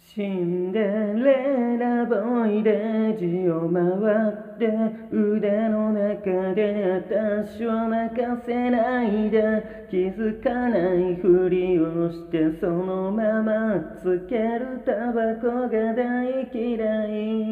シンデレラボーイレジを回って腕の中で私を泣かせないで気づかないふりをしてそのままつけるタバコが大嫌い